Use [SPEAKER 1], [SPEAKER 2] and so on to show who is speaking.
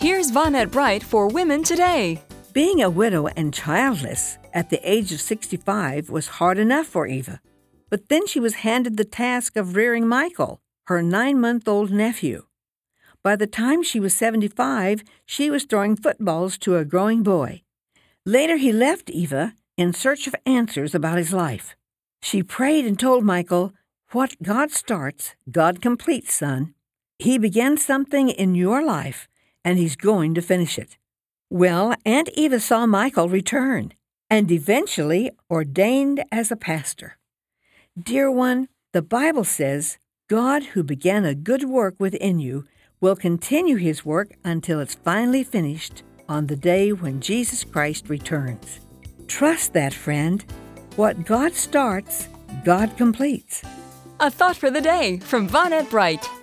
[SPEAKER 1] Here's Vonette Bright for Women Today.
[SPEAKER 2] Being a widow and childless at the age of 65 was hard enough for Eva. But then she was handed the task of rearing Michael, her 9-month-old nephew. By the time she was 75, she was throwing footballs to a growing boy. Later, he left Eva in search of answers about his life. She prayed and told Michael, "What God starts, God completes, son. He began something in your life, and he's going to finish it." Well, Aunt Eva saw Michael return and eventually ordained as a pastor. Dear one, the Bible says, God who began a good work within you will continue his work until it's finally finished on the day when Jesus Christ returns. Trust that, friend. What God starts, God completes.
[SPEAKER 1] A thought for the day from Vonette Bright.